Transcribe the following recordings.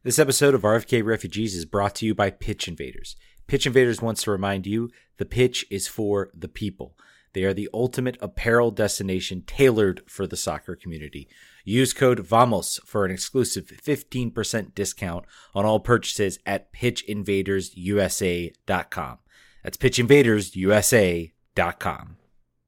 This episode of RFK Refugees is brought to you by Pitch Invaders. Pitch Invaders wants to remind you the pitch is for the people. They are the ultimate apparel destination tailored for the soccer community. Use code VAMOS for an exclusive 15% discount on all purchases at pitchinvadersusa.com. That's pitchinvadersusa.com.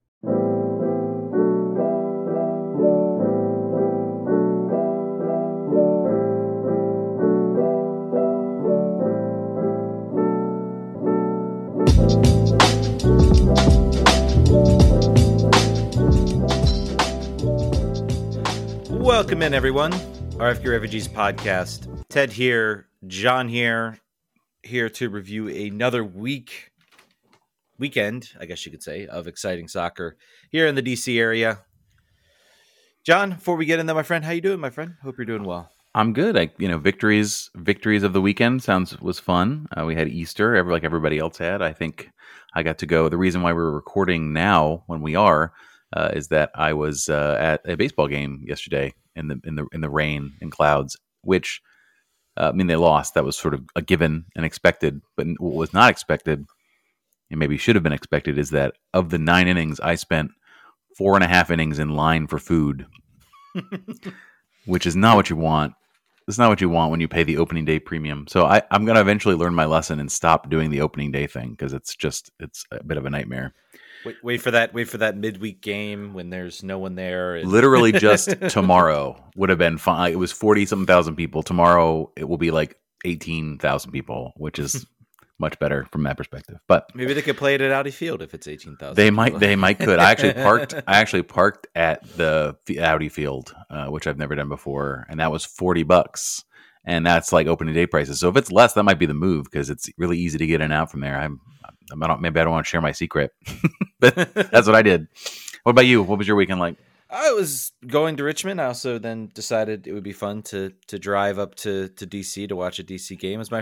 Welcome in, everyone. RFK Refugees podcast. Ted here, John here to review another weekend, I guess you could say, of exciting soccer here in the DC area. John, before we get into my friend, how you doing, my friend? Hope you're doing well. I'm good. Victories of the weekend was fun. We had Easter, like everybody else had. I think I got to go. The reason why we're recording now when we are is that I was at a baseball game yesterday in the rain and clouds, which they lost. That was sort of a given and expected. But what was not expected, and maybe should have been expected, is that of the 9 innings, I spent 4.5 innings in line for food, which is not what you want. It's not what you want when you pay the opening day premium. So I'm going to eventually learn my lesson and stop doing the opening day thing because it's a bit of a nightmare. Wait for that midweek game when there's no one there. Literally just tomorrow would have been fine. It was 40-something thousand people. Tomorrow it will be like 18,000 people, which is much better from that perspective. But maybe they could play it at Audi Field if it's 18,000. They might could. I actually parked at the Audi Field, which I've never done before, and that was $40. And that's like opening day prices. So if it's less, that might be the move because it's really easy to get in and out from there. Maybe I don't want to share my secret, but that's what I did. What about you? What was your weekend like? I was going to Richmond. I also then decided it would be fun to drive up to DC to watch a DC game. It was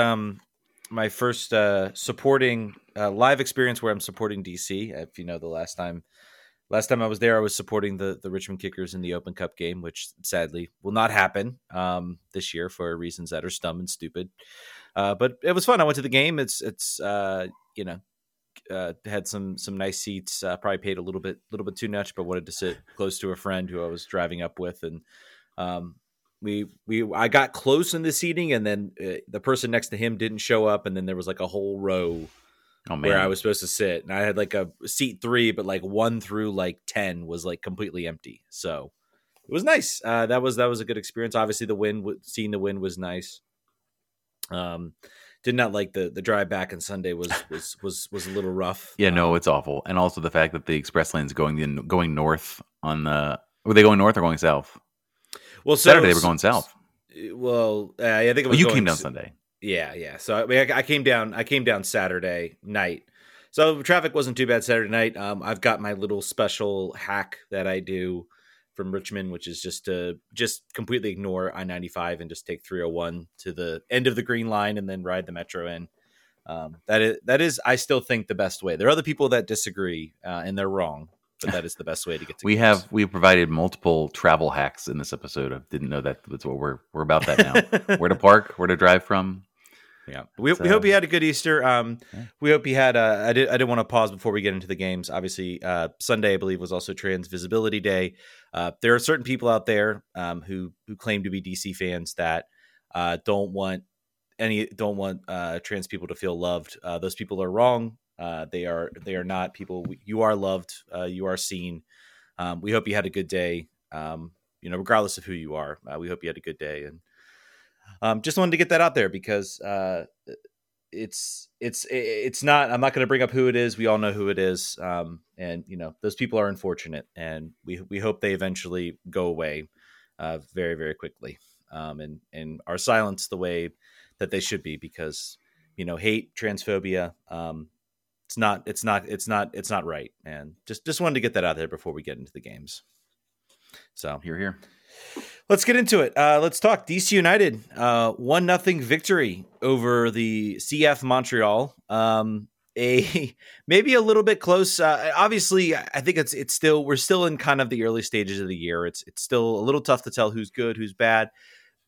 my first supporting live experience where I'm supporting DC. If you know, the last time I was there, I was supporting the Richmond Kickers in the Open Cup game, which sadly will not happen this year for reasons that are dumb and stupid. But it was fun. I went to the game. Had some nice seats. Probably paid a little bit too much, but wanted to sit close to a friend who I was driving up with, and I got close in the seating, and then the person next to him didn't show up, and then there was like a whole row where I was supposed to sit, and I had like a seat 3, but like 1 through like 10 was like completely empty. So it was nice. That was a good experience. Obviously, seeing the win was nice. Did not like the drive back on Sunday was a little rough. Yeah, no, it's awful, and also the fact that the express lane's going north on the. Were they going north or going south? Well, Saturday they were going south. Well, I think it was. You came down Sunday. Yeah. So I came down Saturday night. So traffic wasn't too bad Saturday night. I've got my little special hack that I do from Richmond, which is just to completely ignore I-95 and just take 301 to the end of the Green Line and then ride the Metro in. That is, I still think, the best way. There are other people that disagree, and they're wrong, but that is the best way to get to games. We provided multiple travel hacks in this episode. I didn't know that's what we're about that now. Where to park, where to drive from. Yeah, we hope you had a good Easter. We hope you had. I didn't want to pause before we get into the games. Obviously, Sunday I believe was also Trans Visibility Day. There are certain people out there who claim to be DC fans that don't want trans people to feel loved. Those people are wrong. They are not people. You are loved. You are seen. We hope you had a good day. Regardless of who you are, we hope you had a good day and. Just wanted to get that out there because it's not. I'm not going to bring up who it is. We all know who it is, and those people are unfortunate, and we hope they eventually go away very, very quickly, and are silenced the way that they should be because hate, transphobia, it's not right, and just wanted to get that out there before we get into the games. So here. Let's get into it. Let's talk DC United. 1-0 victory over the CF Montreal. Maybe a little bit close. Obviously, I think we're still in kind of the early stages of the year. It's still a little tough to tell who's good, who's bad.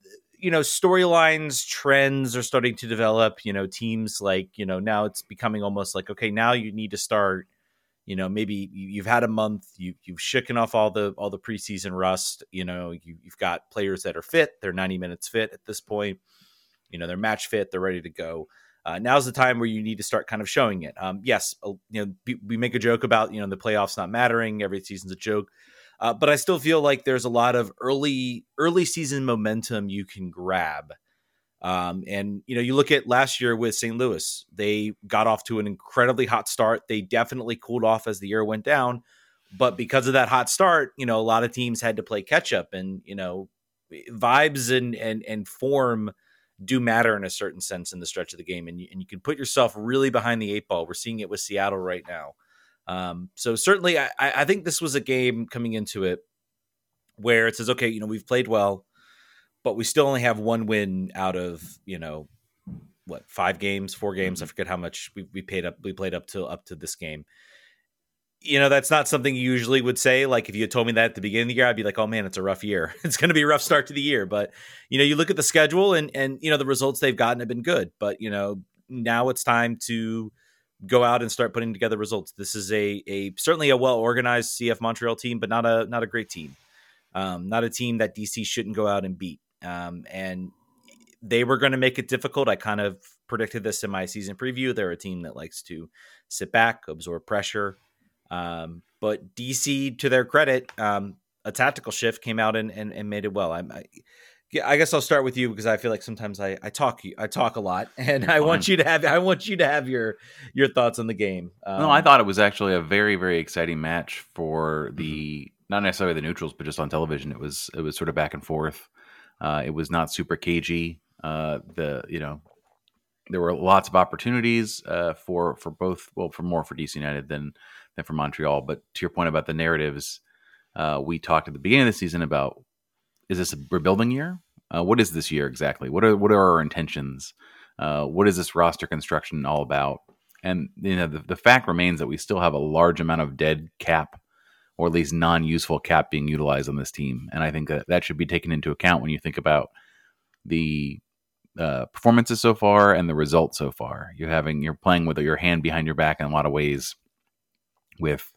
storylines, trends are starting to develop. Teams like, now it's becoming almost like, okay, now you need to start. Maybe you've had a month, you've shaken off all the preseason rust. You've got players that are fit; they're 90 minutes fit at this point. They're match fit, they're ready to go. Now's the time where you need to start kind of showing it. Yes, we make a joke about the playoffs not mattering. Every season's a joke, but I still feel like there's a lot of early season momentum you can grab. And you look at last year with St. Louis, they got off to an incredibly hot start. They definitely cooled off as the year went down, but because of that hot start, a lot of teams had to play catch up, and vibes and form do matter in a certain sense in the stretch of the game, and you can put yourself really behind the eight ball. We're seeing it with Seattle right now. So certainly, I think this was a game coming into it where it says, okay, we've played well, but we still only have one win out of, 4 games. I forget how much we played up to this game. That's not something you usually would say. Like if you had told me that at the beginning of the year, I'd be like, oh man, it's a rough year. It's going to be a rough start to the year. But, you look at the schedule and the results they've gotten have been good. But, now it's time to go out and start putting together results. This is certainly a well-organized CF Montreal team, but not a great team. Not a team that DC shouldn't go out and beat. And they were going to make it difficult. I kind of predicted this in my season preview. They're a team that likes to sit back, absorb pressure. But DC, to their credit, a tactical shift came out and made it well. I guess I'll start with you because I feel like sometimes I talk a lot, and I want you to have your thoughts on the game. No, I thought it was actually a very, very exciting match for the not necessarily the neutrals, but just on television. It was sort of back and forth. It was not super cagey. There were lots of opportunities for both. Well, more for DC United than for Montreal. But to your point about the narratives, we talked at the beginning of the season about, is this a rebuilding year? What is this year exactly? What are our intentions? What is this roster construction all about? And the fact remains that we still have a large amount of dead cap, or at least non-useful cap being utilized on this team. And I think that should be taken into account when you think about the performances so far and the results so far. You're playing with your hand behind your back in a lot of ways with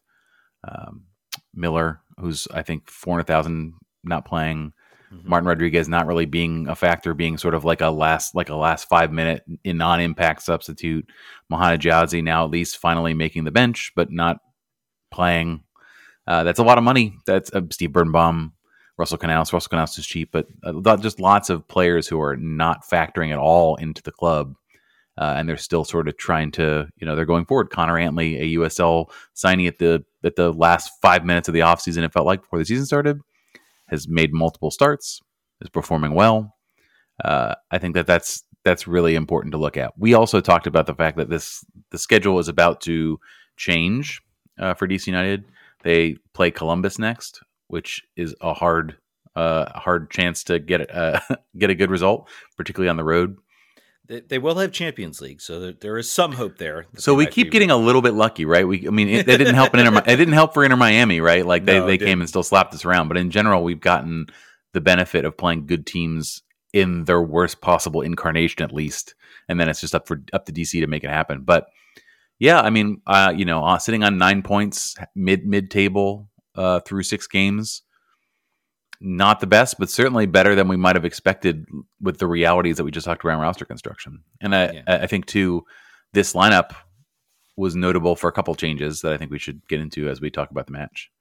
Miller, who's I think 400,000 not playing. Mm-hmm. Martin Rodriguez not really being a factor, being sort of like a last 5 minute in non-impact substitute. Mohana Jazzy now at least finally making the bench, but not playing. That's a lot of money. That's Steve Birnbaum, Russell Canals. Russell Canals is cheap, but just lots of players who are not factoring at all into the club. And they're still sort of trying to, they're going forward. Connor Antley, a USL signing at the last 5 minutes of the offseason, it felt like before the season started, has made multiple starts, is performing well. I think that's really important to look at. We also talked about the fact that the schedule is about to change for DC United. They play Columbus next, which is a hard chance to get a good result, particularly on the road. They will have Champions League, so there is some hope there. So we keep getting a little bit lucky, right? It didn't help it didn't help for Inter Miami, right? Like they came and still slapped us around. But in general, we've gotten the benefit of playing good teams in their worst possible incarnation, at least, and then it's just up to DC to make it happen. But yeah, sitting on 9 points, mid table through 6 games. Not the best, but certainly better than we might have expected with the realities that we just talked around roster construction. And I think, too, this lineup was notable for a couple changes that I think we should get into as we talk about the match.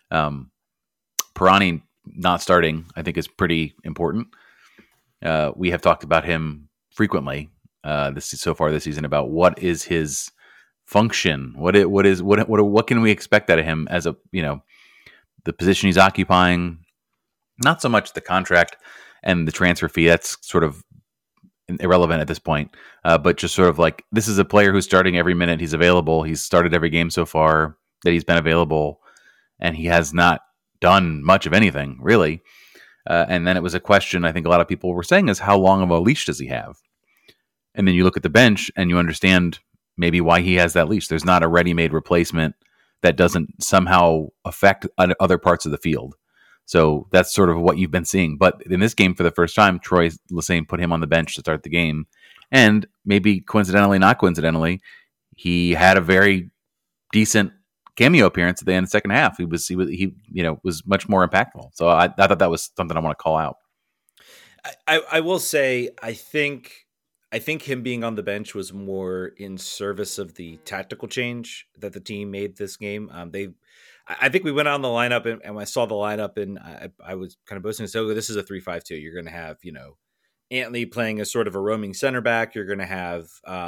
Pirani not starting, I think, is pretty important. We have talked about him frequently so far this season about what is his function, what can we expect out of him as the position he's occupying. Not so much the contract and the transfer fee. That's sort of irrelevant at this point. But just sort of like, this is a player who's starting every minute he's available. He's started every game so far that he's been available, and he has not done much of anything, really. And then it was a question I think a lot of people were saying is, how long of a leash does he have? And then you look at the bench and you understand maybe why he has that leash. There's not a ready-made replacement that doesn't somehow affect other parts of the field. So that's sort of what you've been seeing. But in this game, for the first time, Troy Lesesne put him on the bench to start the game, and maybe coincidentally, not coincidentally, he had a very decent cameo appearance at the end of the second half. He was much more impactful. So I thought that was something I want to call out. I will say I think him being on the bench was more in service of the tactical change that the team made this game. I think we went on the lineup and I saw the lineup and I was kind of boasting. So this is a 3-5-2. You're going to have Antley playing as sort of a roaming center back. You're going to have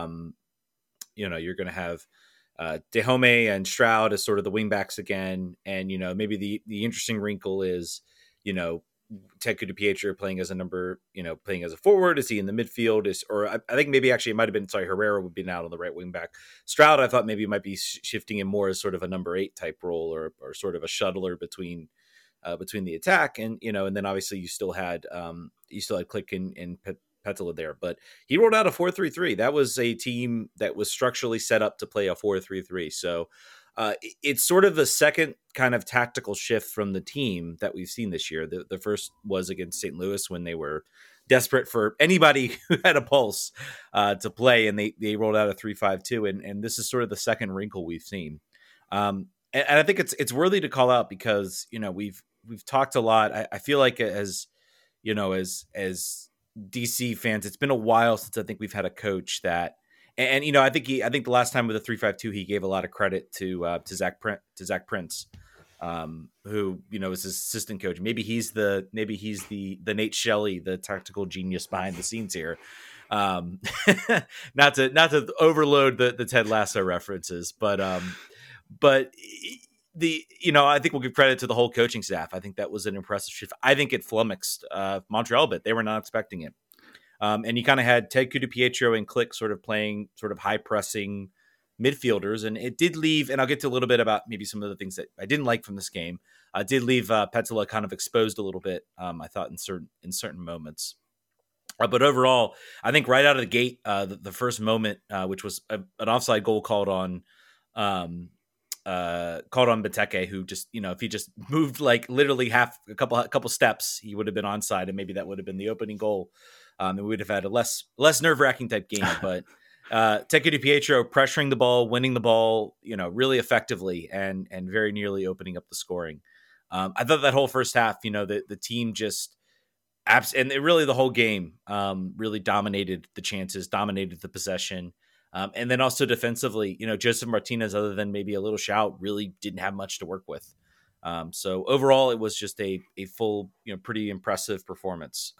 Dahomey and Stroud as sort of the wingbacks again. And, maybe the interesting wrinkle is, Teku DiPietro playing as a forward. Is he in the midfield? I think maybe actually it might have been, Herrera would be out on the right wing back. Stroud, I thought maybe might be shifting him more as sort of a number 8 type role or sort of a shuttler between the attack. And, and then obviously you still had Klich and Petzela there, but he rolled out a 4-3-3. That was a team that was structurally set up to play a 4-3-3. So it's sort of the second kind of tactical shift from the team that we've seen this year. The first was against St. Louis when they were desperate for anybody who had a pulse to play, and they rolled out a 3-5-2. And this is sort of the second wrinkle we've seen. And I think it's worthy to call out because we've talked a lot. I feel like as DC fans, it's been a while since I think we've had a coach that. And I think the last time with the 3-5-2, he gave a lot of credit to Zach Prince, who is his assistant coach. Maybe he's the Nate Shelley, the tactical genius behind the scenes here. Not to overload the Ted Lasso references, but I think we'll give credit to the whole coaching staff. I think that was an impressive shift. I think it flummoxed Montreal a bit. They were not expecting it. And you kind of had Teku DiPietro and Klich sort of playing sort of high pressing midfielders. And it did leave, and I'll get to a little bit about maybe some of the things that I didn't like from this game. Did leave Petzela kind of exposed a little bit, I thought, in certain moments. But overall, I think right out of the gate, the first moment, which was an offside goal called on Benteke, who just, if he just moved like literally a couple steps, he would have been onside, and maybe that would have been the opening goal. And we would have had a less nerve-wracking type game. But Teku DiPietro pressuring the ball, winning the ball, really effectively, and very nearly opening up the scoring. I thought that whole first half, the team just and really the whole game really dominated the chances, dominated the possession. And then also defensively, Joseph Martinez, other than maybe a little shout, really didn't have much to work with. So overall, it was just a full, pretty impressive performance.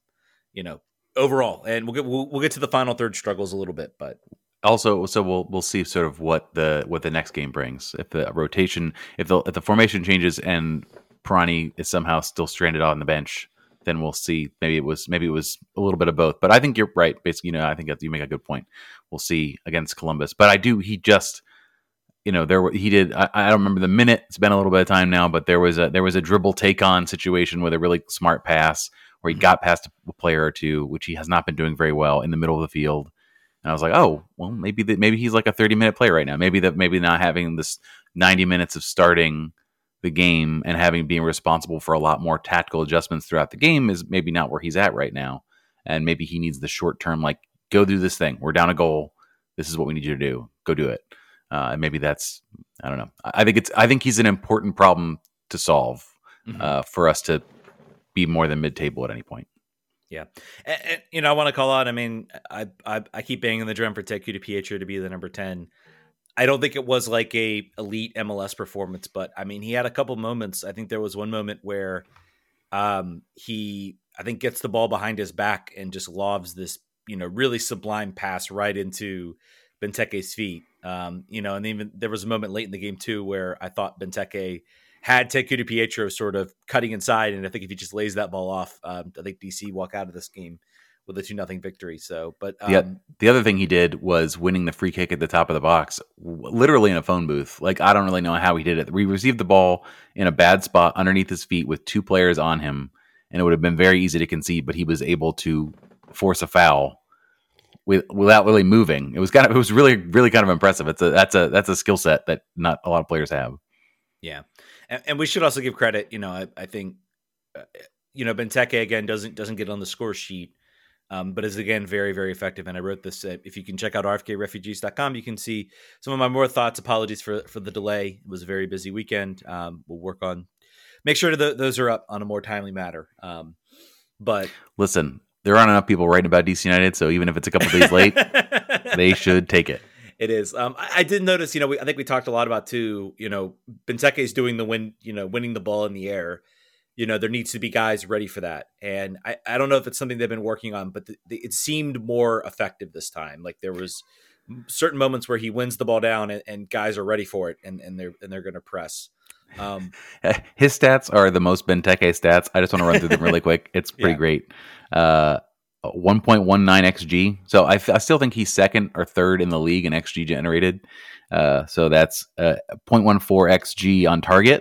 Overall, and we'll get to the final third struggles a little bit, but also, so we'll see sort of what the next game brings. If the rotation, if the formation changes and Pirani is somehow still stranded on the bench, then we'll see. Maybe it was a little bit of both. But I think you're right. Basically, I think you make a good point. We'll see against Columbus. But he just, he did. I don't remember the minute. It's been a little bit of time now, but there was a dribble take on situation with a really smart pass where he got past a player or two, which he has not been doing very well in the middle of the field. And I was like, oh, well, maybe he's like a 30-minute player right now. Maybe not having this 90 minutes of starting the game and being responsible for a lot more tactical adjustments throughout the game is maybe not where he's at right now. And maybe he needs the short term, like, go do this thing. We're down a goal. This is what we need you to do. Go do it. And maybe that's, I don't know. I think he's an important problem to solve for us to be more than mid-table at any point. Yeah. And I want to call out, I keep banging the drum for Teku DiPietro to be the number 10. I don't think it was like a elite MLS performance, but he had a couple moments. I think there was one moment where he gets the ball behind his back and just lobs this, really sublime pass right into Benteke's feet. And even there was a moment late in the game too, where I thought Benteke had Teku DiPietro sort of cutting inside. And I think if he just lays that ball off, I think DC walk out of this game with a 2-0 victory. So, but the other thing he did was winning the free kick at the top of the box, literally in a phone booth. Like, I don't really know how he did it. We received the ball in a bad spot underneath his feet with two players on him, and it would have been very easy to concede, but he was able to force a foul without really moving. It was really, really kind of impressive. That's a skill set that not a lot of players have. Yeah. And we should also give credit. I think Benteke again doesn't get on the score sheet, but is again very, very effective. And I wrote this. If you can check out rfkrefugees.com, you can see some of my more thoughts. Apologies for the delay. It was a very busy weekend. We'll make sure those are up on a more timely matter. But listen, there aren't enough people writing about DC United, so even if it's a couple days late, they should take it. It is. I did notice. I think we talked a lot about too. Benteke is doing the winning the ball in the air. There needs to be guys ready for that. And I don't know if it's something they've been working on, but it seemed more effective this time. Like there was certain moments where he wins the ball down and guys are ready for it and they're going to press. His stats are the most Benteke stats. I just want to run through them really quick. It's pretty great. 1.19 XG. So I still think he's second or third in the league in XG generated. So that's 0.14 XG on target.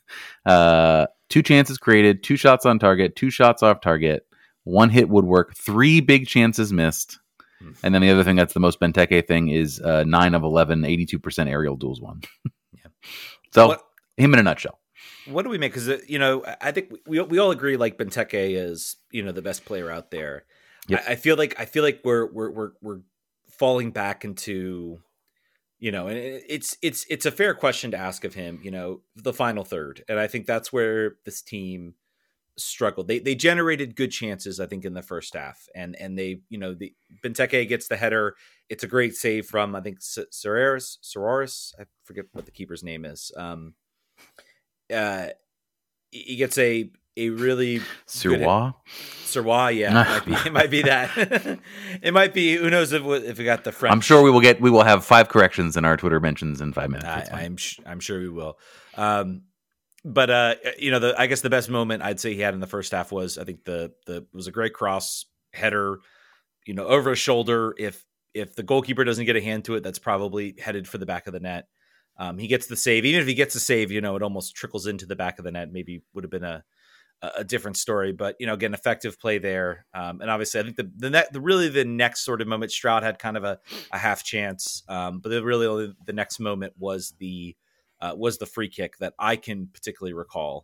2 chances created, 2 shots on target, 2 shots off target, 1 hit woodwork, 3 big chances missed. And then the other thing that's the most Benteke thing is 9 of 11, 82% aerial duels won. So him in a nutshell. What do we make? Because I think we all agree like Benteke is the best player out there. Yep. I feel like we're falling back into and it's a fair question to ask of him. The final third, and I think that's where this team struggled. They generated good chances, I think, in the first half, and they the Benteke gets the header. It's a great save from I think Sororis. I forget what the keeper's name is. He gets a really Sirois, yeah, it might be that. It might be. Who knows if we got the French? I'm sure we will have 5 corrections in our Twitter mentions in 5 minutes. I'm sure we will. But I guess the best moment I'd say he had in the first half was I think it was a great cross header, over his shoulder. If the goalkeeper doesn't get a hand to it, that's probably headed for the back of the net. He gets the save. Even if he gets the save, it almost trickles into the back of the net. Maybe would have been a different story, but again, effective play there. And obviously I think the next sort of moment, Stroud had kind of a half chance. But the next moment was the free kick that I can particularly recall,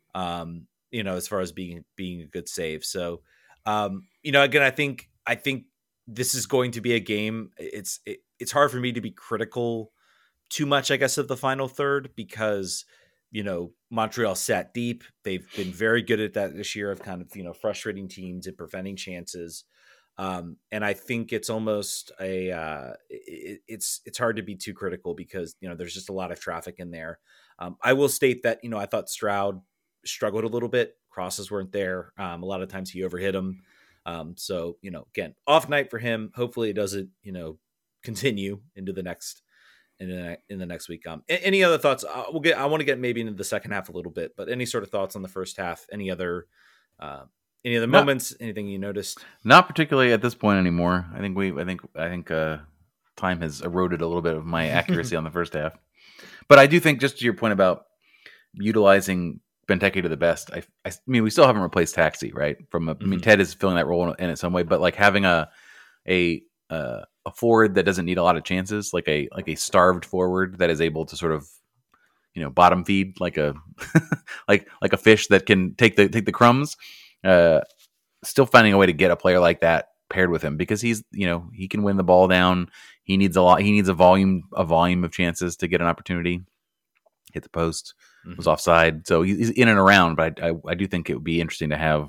as far as being a good save. So, again, I think this is going to be a game. It's hard for me to be critical too much, I guess, of the final third because, Montreal sat deep. They've been very good at that this year of kind of, frustrating teams and preventing chances. And I think it's almost it's hard to be too critical because, there's just a lot of traffic in there. I will state that, I thought Stroud struggled a little bit. Crosses weren't there. A lot of times he overhit them. So, again, off night for him. Hopefully it doesn't, continue into the next in the next week. Any other thoughts? I want to get maybe into the second half a little bit, but any sort of thoughts on the first half? Any other moments? Anything you noticed? Not particularly at this point anymore. I think time has eroded a little bit of my accuracy on the first half. But I do think, just to your point about utilizing Benteke to the best, I mean, we still haven't replaced Taxi, right? I mean, Ted is filling that role in some way, but like having a forward that doesn't need a lot of chances, like a starved forward that is able to sort of, bottom feed like a like a fish that can take the crumbs. Still finding a way to get a player like that paired with him because he's, he can win the ball down. He needs a lot. He needs a volume of chances to get an opportunity. Hit the post, was offside, so he's in and around. But I do think it would be interesting to have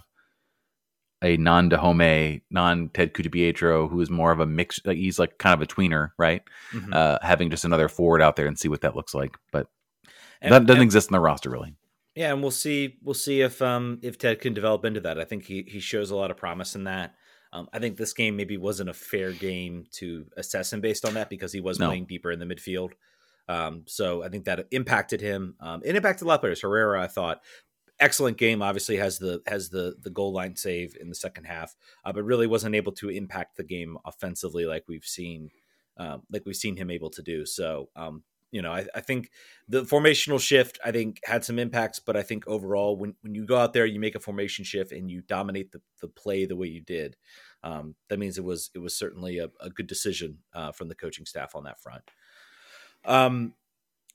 a non-Dahomey, non-Ted Kutubietro, who is more of a mix. Like he's like kind of a tweener, right? Having just another forward out there and see what that looks like. But that doesn't exist in the roster really. Yeah, and we'll see if Ted can develop into that. I think he shows a lot of promise in that. I think this game maybe wasn't a fair game to assess him based on that because he was playing deeper in the midfield. So I think that impacted him. It impacted a lot of players. Herrera, I thought, excellent game. Obviously has the goal line save in the second half, but really wasn't able to impact the game offensively like we've seen him able to do. So, I think the formational shift, I think, had some impacts, but I think overall, when you go out there, you make a formation shift and you dominate the play the way you did, that means it was certainly a good decision from the coaching staff on that front.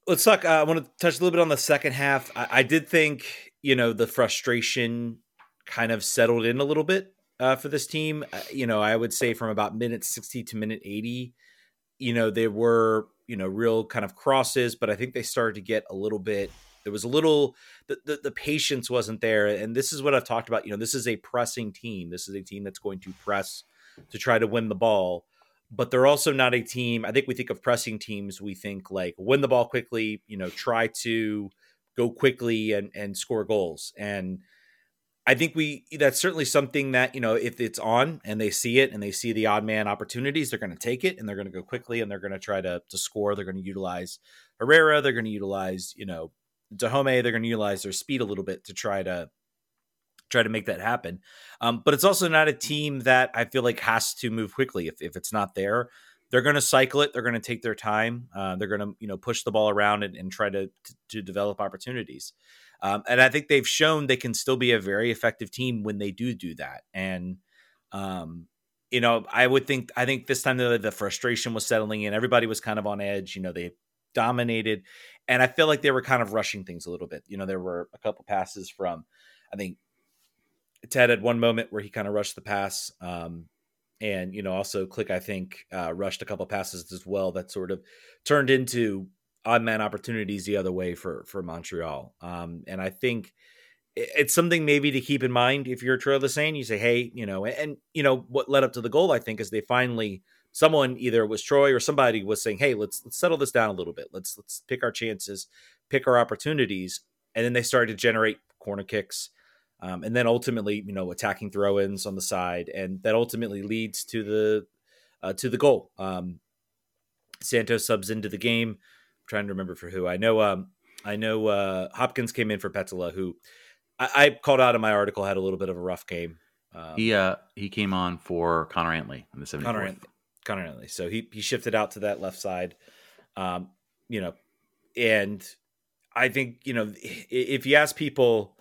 let's talk. I want to touch a little bit on the second half. I did think, the frustration kind of settled in a little bit for this team. I would say from about minute 60 to minute 80, there were, real kind of crosses, but I think they started to get a little bit. There was a little, the patience wasn't there. And this is what I've talked about. This is a pressing team. This is a team that's going to press to try to win the ball. But they're also not a team. I think we think of pressing teams. We think like win the ball quickly, try to go quickly and score goals. And I think that's certainly something that, if it's on and they see it and they see the odd man opportunities, they're going to take it and they're going to go quickly and they're going to try to score. They're going to utilize Herrera. They're going to utilize, Dahomey. They're going to utilize their speed a little bit to try to make that happen. But it's also not a team that I feel like has to move quickly. If it's not there, they're going to cycle it. They're going to take their time. They're going to, push the ball around and try to develop opportunities. And I think they've shown they can still be a very effective team when they do that. And, I think this time the frustration was settling in. Everybody was kind of on edge. They dominated. And I feel like they were kind of rushing things a little bit. There were a couple passes from, I think, Ted had one moment where he kind of rushed the pass. And, also Click, I think, rushed a couple passes as well that sort of turned into odd man opportunities the other way for Montreal. And I think it's something maybe to keep in mind if you're Troy Lesesne. You say, hey, what led up to the goal, I think, is they finally, someone, either it was Troy or somebody, was saying, hey, let's settle this down a little bit. Let's pick our chances, pick our opportunities. And then they started to generate corner kicks. And then ultimately, attacking throw-ins on the side, and that ultimately leads to the goal. Santos subs into the game. I'm trying to remember for who. I know Hopkins came in for Petzela, who I called out in my article had a little bit of a rough game. He came on for Connor Antley in the 74th. Connor Antley. So he shifted out to that left side. And I think if you ask people,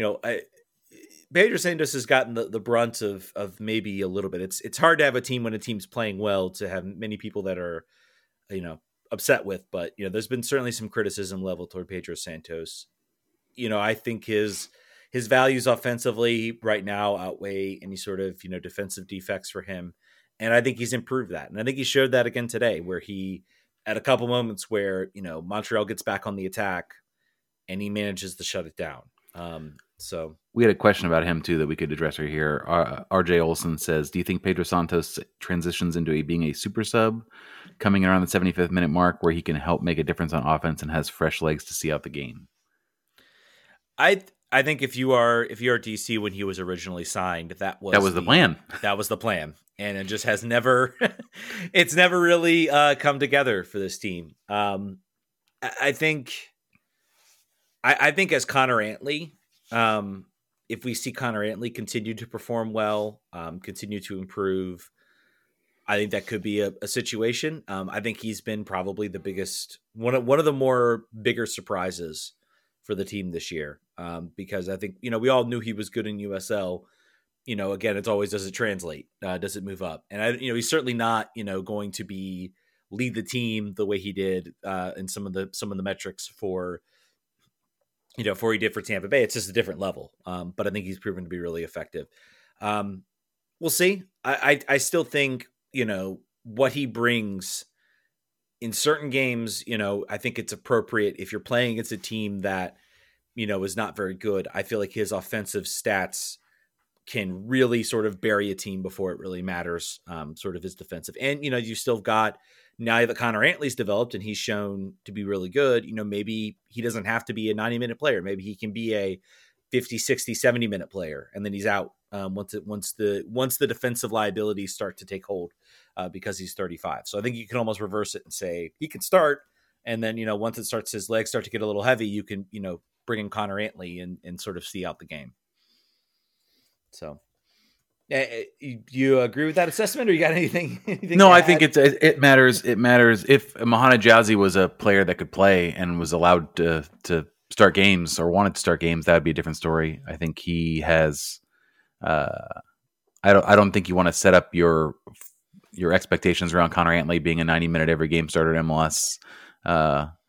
Pedro Santos has gotten the brunt of maybe a little bit. It's hard to have a team when a team's playing well to have many people that are, upset with, but there's been certainly some criticism leveled toward Pedro Santos. I think his values offensively right now outweigh any sort of, defensive defects for him. And I think he's improved that. And I think he showed that again today, where he, at a couple moments where, Montreal gets back on the attack and he manages to shut it down. So we had a question about him too that we could address right here. RJ Olson says, do you think Pedro Santos transitions into being a super sub coming around the 75th minute mark where he can help make a difference on offense and has fresh legs to see out the game? I think if you are DC when he was originally signed, that was the plan. That was the plan. And it just has never, it's never really come together for this team. I think as Connor Antley, if we see Connor Antley continue to perform well, continue to improve, I think that could be a situation. I think he's been probably the biggest, one of the more bigger surprises for the team this year. Because I think, we all knew he was good in USL. Again, it's always, does it translate? Does it move up? And he's certainly not, going to be lead the team the way he did in some of the metrics for he did for Tampa Bay. It's just a different level. But I think he's proven to be really effective. We'll see. I still think, what he brings in certain games, I think it's appropriate if you're playing against a team that, is not very good. I feel like his offensive stats can really sort of bury a team before it really matters, sort of his defensive. And, you still got, now that Connor Antley's developed and he's shown to be really good, maybe he doesn't have to be a 90-minute player. Maybe he can be a 50, 60, 70-minute player, and then he's out once the defensive liabilities start to take hold because he's 35. So I think you can almost reverse it and say he can start, and then, once it starts, his legs start to get a little heavy, you can, bring in Connor Antley and sort of see out the game. So, you agree with that assessment, or you got anything no, I think it matters. It matters if Mahana Jazzy was a player that could play and was allowed to start games or wanted to start games. That would be a different story. I think he has. I don't think you want to set up your expectations around Connor Antley being a 90-minute every game starter at MLS.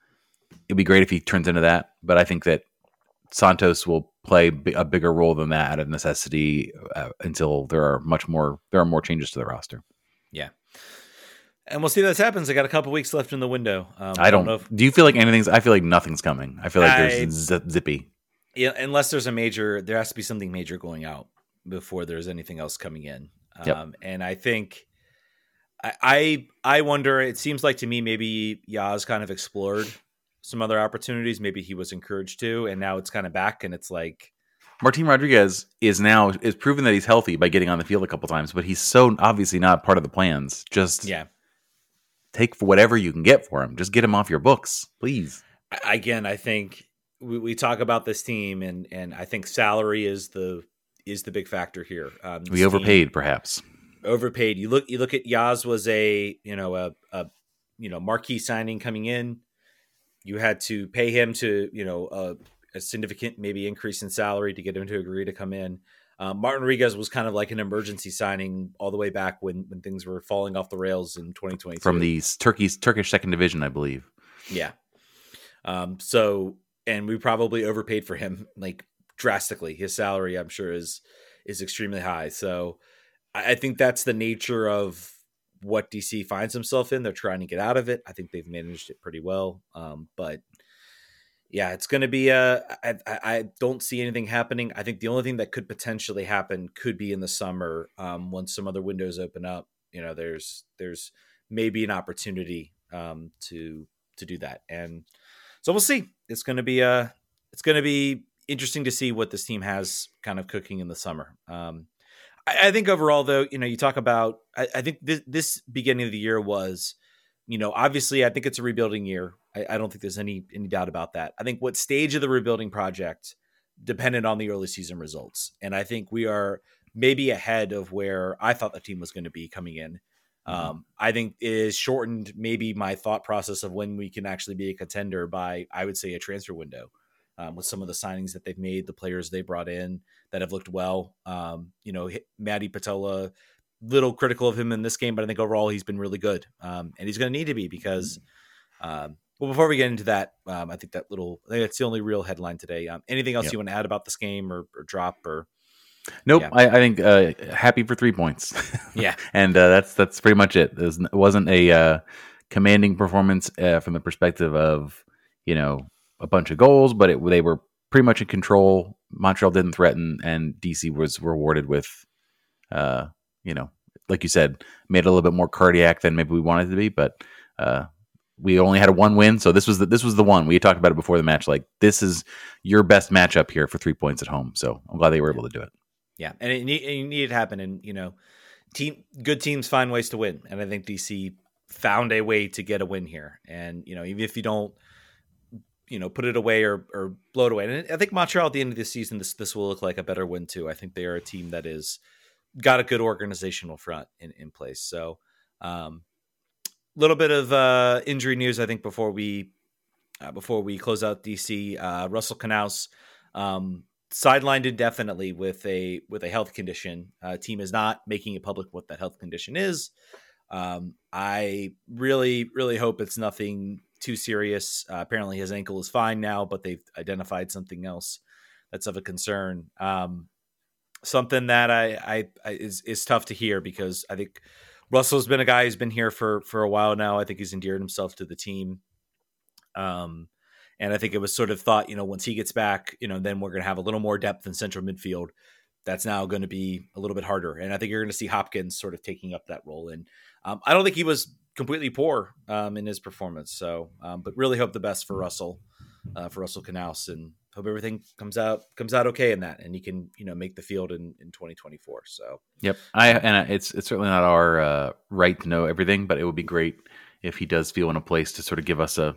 it'd be great if he turns into that. But I think that Santos will play a bigger role than that out of necessity until there are more changes to the roster. Yeah. And we'll see if this happens. I got a couple weeks left in the window. I don't know. Do you feel like I feel like nothing's coming. I feel like there's zippy. Yeah, unless there's there has to be something major going out before there's anything else coming in. Yep. And I think I wonder, it seems like to me, maybe Yaz kind of explored some other opportunities. Maybe he was encouraged to, and now it's kind of back, and it's like Martin Rodriguez is proven that he's healthy by getting on the field a couple times, but he's so obviously not part of the plans. Just take whatever you can get for him. Just get him off your books, please. Again, I think we talk about this team, and I think salary is the big factor here. We overpaid, perhaps. Overpaid. You look at Yaz was a marquee signing coming in. You had to pay him to a significant maybe increase in salary to get him to agree to come in. Martin Rodriguez was kind of like an emergency signing all the way back when things were falling off the rails in 2022 from the Turkish second division, I believe. Yeah. And we probably overpaid for him like drastically. His salary, I'm sure, is extremely high. So I think that's the nature of what DC finds himself in. They're trying to get out of it. I think they've managed it pretty well. But yeah, it's going to be I don't see anything happening. I think the only thing that could potentially happen could be in the summer, once some other windows open up. There's maybe an opportunity to do that, and so we'll see. It's going to be interesting to see what this team has kind of cooking in the summer. I think overall, though, you talk about. I think this beginning of the year was, obviously, I think it's a rebuilding year. I don't think there's any doubt about that. I think what stage of the rebuilding project depended on the early season results, and I think we are maybe ahead of where I thought the team was going to be coming in. I think it is shortened maybe my thought process of when we can actually be a contender by, I would say, a transfer window, with some of the signings that they've made, the players they brought in that have looked well. Matty Patola, little critical of him in this game, but I think overall he's been really good. And he's going to need to be because, before we get into that, I think that's the only real headline today. Anything else you want to add about this game or drop or? Nope. Yeah. I think happy for 3 points. Yeah. And that's pretty much it. It wasn't a commanding performance from the perspective of, a bunch of goals, but they were pretty much in control. Montreal didn't threaten, and DC was rewarded with, like you said, made it a little bit more cardiac than maybe we wanted it to be, but we only had a 1 win. So this was the one. We talked about it before the match. Like, this is your best matchup here for 3 points at home. So I'm glad they were able to do it. Yeah, and it needed to happen. And good teams find ways to win, and I think DC found a way to get a win here. And even if you don't, put it away or blow it away, and I think Montreal at the end of the season, this will look like a better win too. I think they are a team that is got a good organizational front in place. So, little bit of injury news, I think, before we close out DC. Russell Canouse, sidelined indefinitely with a health condition. Team is not making it public what that health condition is. I really, really hope it's nothing too serious. Apparently his ankle is fine now, but they've identified something else that's of a concern. Something that is tough to hear, because I think Russell's been a guy who's been here for a while now. I think he's endeared himself to the team. And I think it was sort of thought, once he gets back, then we're going to have a little more depth in central midfield. That's now going to be a little bit harder. And I think you're going to see Hopkins sort of taking up that role. And I don't think he was completely poor in his performance. So, but really hope the best for Russell Canouse, and hope everything comes out okay in that, and he can, make the field in 2024. So, yep. It's certainly not our right to know everything, but it would be great if he does feel in a place to sort of give us a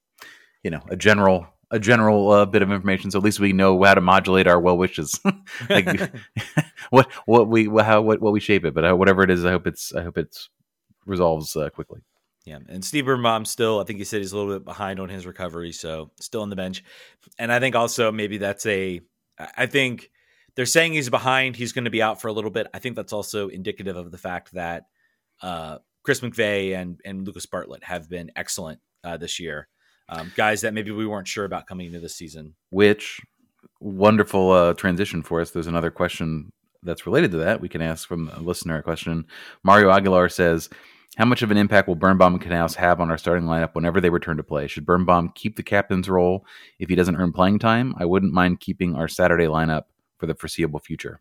general bit of information, so at least we know how to modulate our well wishes, like what we shape it. But whatever it is, I hope it's resolves quickly. Yeah, and Steve Birnbaum still, I think he said he's a little bit behind on his recovery, so still on the bench. And I think also maybe I think they're saying he's behind. He's going to be out for a little bit. I think that's also indicative of the fact that Chris McVey and Lucas Bartlett have been excellent this year. guys that maybe we weren't sure about coming into this season. Which wonderful transition for us. There's another question that's related to that. We can ask from a listener a question. Mario Aguilar says, how much of an impact will Birnbaum and Knaus have on our starting lineup whenever they return to play? Should Birnbaum keep the captain's role if he doesn't earn playing time? I wouldn't mind keeping our Saturday lineup for the foreseeable future.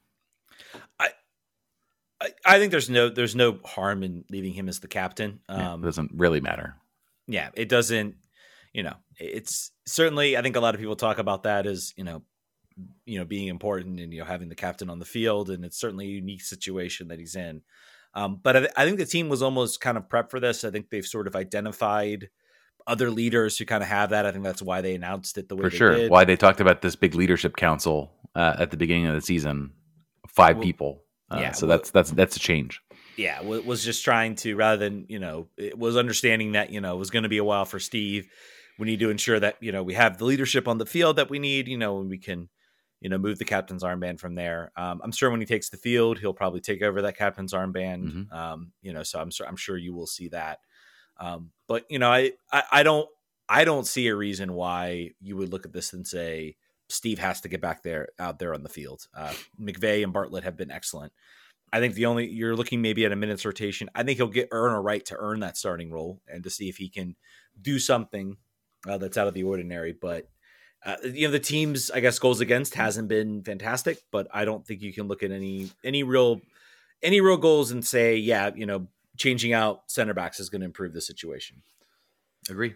I think there's no harm in leaving him as the captain. It doesn't really matter. Yeah, it doesn't. It's certainly, I think a lot of people talk about that as, being important and, having the captain on the field. And it's certainly a unique situation that he's in. But I think the team was almost kind of prepped for this. I think they've sort of identified other leaders who kind of have that. I think that's why they announced it the way they did. Why they talked about this big leadership council at the beginning of the season, 5 people. So that's a change. Yeah, was just trying to, rather than, it was understanding that, it was going to be a while for Steve. We need to ensure that, we have the leadership on the field that we need, and we can, move the captain's armband from there. I'm sure when he takes the field, he'll probably take over that captain's armband. Mm-hmm. So I'm sure you will see that. But I don't see a reason why you would look at this and say Steve has to get back out there on the field. McVay and Bartlett have been excellent. I think you're looking maybe at a minutes rotation. I think he'll earn a right to earn that starting role and to see if he can do something that's out of the ordinary. But the team's, I guess, goals against hasn't been fantastic, but I don't think you can look at any real goals and say, yeah, changing out center backs is going to improve the situation. Agree.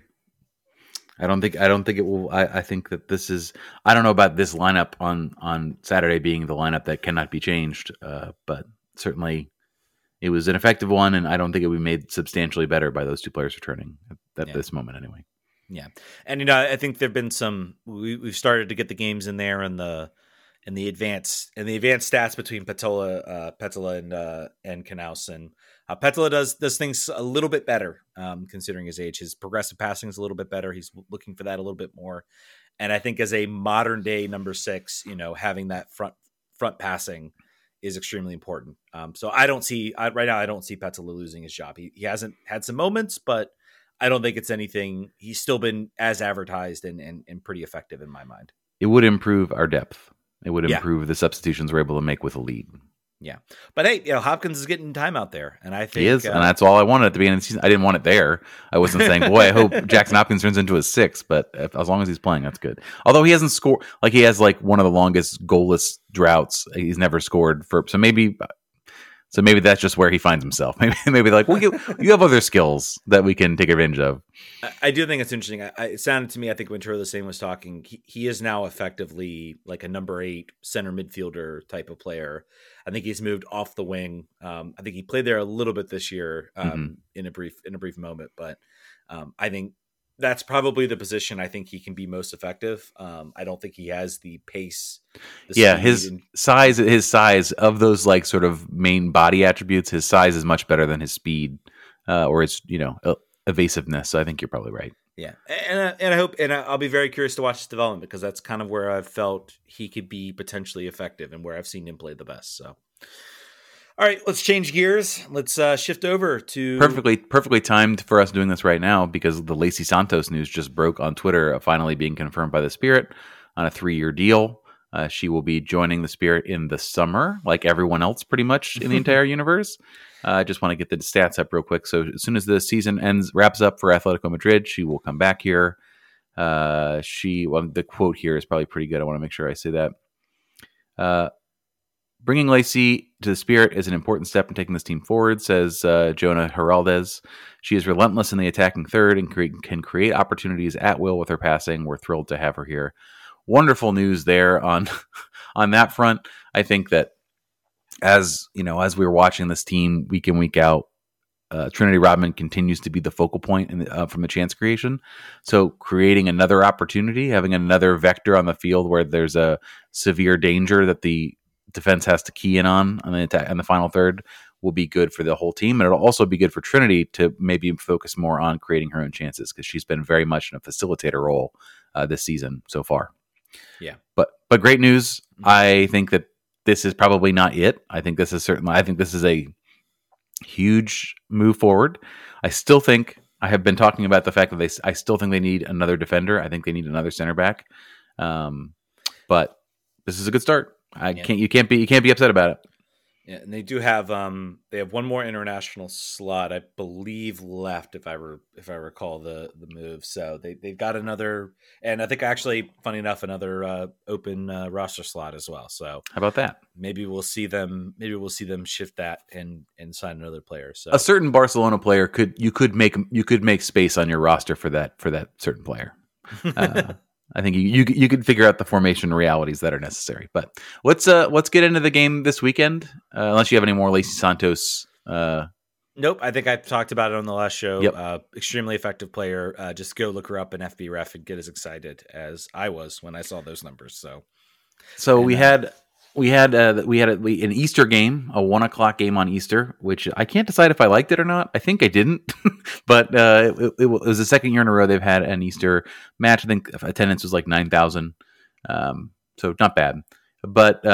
I don't think it will. I think that this is. I don't know about this lineup on Saturday being the lineup that cannot be changed, but certainly it was an effective one, and I don't think it would be made substantially better by those 2 players returning at this moment, anyway. Yeah, and I think there've been some. We've started to get the games in there and the advanced stats between Pettila and Knaus, and Pettila does things a little bit better considering his age. His progressive passing is a little bit better. He's looking for that a little bit more, and I think as a modern day number 6, having that front passing is extremely important. So I don't see right now. I don't see Pettila losing his job. He hasn't had some moments, but I don't think it's anything. He's still been as advertised and pretty effective in my mind. It would improve our depth. It would improve the substitutions we're able to make with a lead. Yeah. But hey, Hopkins is getting time out there. And I think he is. And that's all I wanted at the beginning of the season. I didn't want it there. I wasn't saying, boy, I hope Jackson Hopkins turns into a 6, but as long as he's playing, that's good. Although he hasn't scored, he has one of the longest goalless droughts. He's never scored so maybe that's just where he finds himself. Maybe you have other skills that we can take advantage of. I do think it's interesting. It sounded to me, I think when Turo the Same was talking, he is now effectively like a number 8 center midfielder type of player. I think he's moved off the wing. I think he played there a little bit this year in a brief moment, but I think that's probably the position I think he can be most effective. I don't think he has the pace. His size of those sort of main body attributes, his size is much better than his speed or his evasiveness. So I think you're probably right. Yeah, and I hope, and I'll be very curious to watch his development because that's kind of where I've felt he could be potentially effective and where I've seen him play the best. So. All right, let's change gears. Let's shift over to perfectly timed for us doing this right now because the Lacey Santos news just broke on Twitter, finally being confirmed by the Spirit on a 3-year deal. She will be joining the Spirit in the summer, like everyone else, pretty much in the entire universe. I just want to get the stats up real quick. So as soon as the season wraps up for Atletico Madrid, she will come back here. The quote here is probably pretty good. I want to make sure I say that. Bringing Lacey to the Spirit is an important step in taking this team forward, says Jonah Heraldez. She is relentless in the attacking third and can create opportunities at will with her passing. We're thrilled to have her here. Wonderful news there on that front. I think that as we were watching this team week in, week out, Trinity Rodman continues to be the focal point from the chance creation. So creating another opportunity, having another vector on the field where there's a severe danger that the defense has to key in on the attack and the final third will be good for the whole team. And it'll also be good for Trinity to maybe focus more on creating her own chances because she's been very much in a facilitator role this season so far. Yeah. But great news. I think that this is probably not it. I think this is a huge move forward. I still think I have been talking about the fact that I still think they need another defender. I think they need another center back. But this is a good start. You can't be upset about it. Yeah, and they do have they have one more international slot, I believe, left if I recall the move. So they've got another, and I think actually, funny enough, another open roster slot as well. So how about that? Maybe we'll see them shift that and sign another player. So a certain Barcelona player you could make space on your roster for that certain player. I think you could figure out the formation realities that are necessary. But let's get into the game this weekend. Unless you have any more Lacey Santos. Nope. I think I talked about it on the last show. Yep. Extremely effective player. Just go look her up in FBref and get as excited as I was when I saw those numbers. We had an Easter game, a 1:00 game on Easter, which I can't decide if I liked it or not. I think I didn't, but it was the second year in a row they've had an Easter match. I think attendance was like 9,000, so not bad. But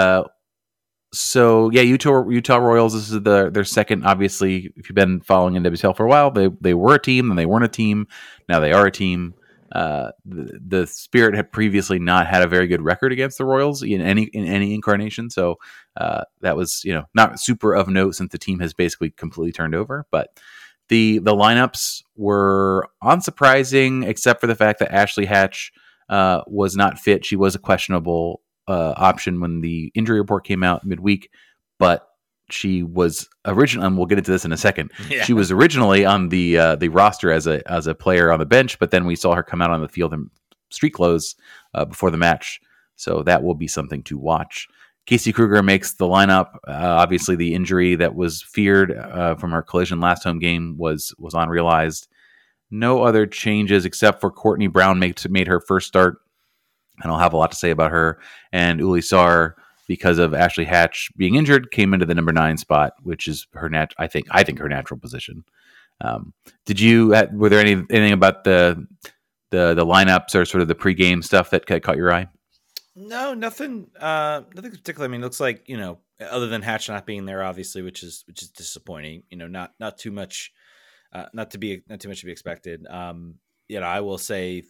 Utah Royals. This is their second. Obviously, if you've been following NWSL for a while, they were a team, then they weren't a team. Now they are a team. The Spirit had previously not had a very good record against the Royals in any incarnation, so that was not super of note since the team has basically completely turned over. But the lineups were unsurprising, except for the fact that Ashley Hatch was not fit. She was a questionable option when the injury report came out midweek, but she was originally, and we'll get into this in a second. Yeah. She was originally on the roster as a player on the bench, but then we saw her come out on the field in street clothes before the match. So that will be something to watch. Casey Kruger makes the lineup. Obviously, the injury that was feared from her collision last home game was unrealized. No other changes except for Courtney Brown made her first start, and I'll have a lot to say about her. And Uli Saar, because of Ashley Hatch being injured, came into the number 9 spot, which is her I think her natural position. Were there anything about the lineups or sort of the pregame stuff that caught your eye? No, nothing particular. I mean, it looks like, other than Hatch not being there, obviously, which is disappointing. Not too much, not too much to be expected. I will say,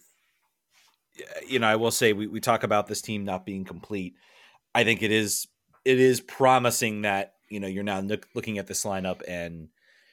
we talk about this team not being complete. I think it is promising that, you're now looking at this lineup and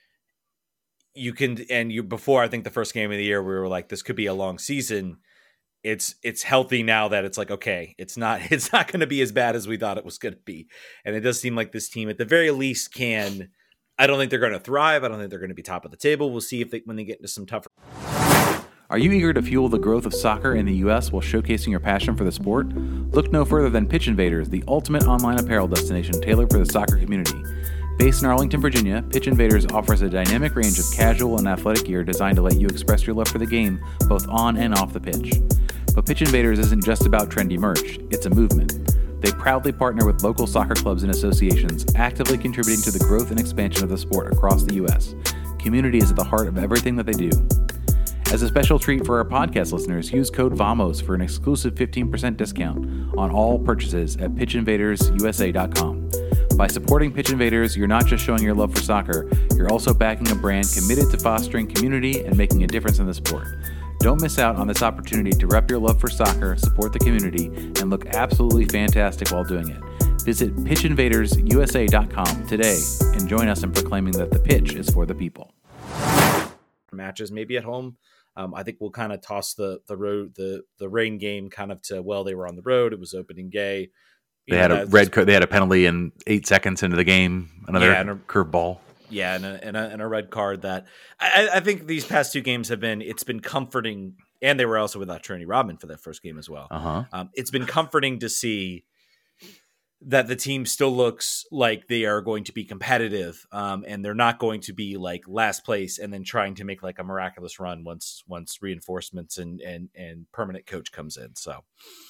before, I think the first game of the year, we were like, this could be a long season. It's healthy now that it's like, okay, it's not going to be as bad as we thought it was going to be. And it does seem like this team at the very least I don't think they're going to thrive. I don't think they're going to be top of the table. We'll see when they get into some tougher. Are you eager to fuel the growth of soccer in the U.S. while showcasing your passion for the sport? Look no further than Pitch Invaders, the ultimate online apparel destination tailored for the soccer community. Based in Arlington, Virginia, Pitch Invaders offers a dynamic range of casual and athletic gear designed to let you express your love for the game, both on and off the pitch. But Pitch Invaders isn't just about trendy merch, it's a movement. They proudly partner with local soccer clubs and associations, actively contributing to the growth and expansion of the sport across the U.S. Community is at the heart of everything that they do. As a special treat for our podcast listeners, use code VAMOS for an exclusive 15% discount on all purchases at pitchinvadersusa.com. By supporting Pitch Invaders, you're not just showing your love for soccer, you're also backing a brand committed to fostering community and making a difference in the sport. Don't miss out on this opportunity to rep your love for soccer, support the community, and look absolutely fantastic while doing it. Visit pitchinvadersusa.com today and join us in proclaiming that the pitch is for the people. Matches maybe at home. I think we'll kind of toss the rain game kind of to, well, they were on the road. It was opening day. They had a red card. They had a penalty in 8 seconds into the game. Another curveball. Yeah, and a red card that I think these past 2 games it's been comforting, and they were also without Trinity Rodman for that first game as well. It's been comforting to see that the team still looks like they are going to be competitive, and they're not going to be like last place and then trying to make like a miraculous run once reinforcements and permanent coach comes in. So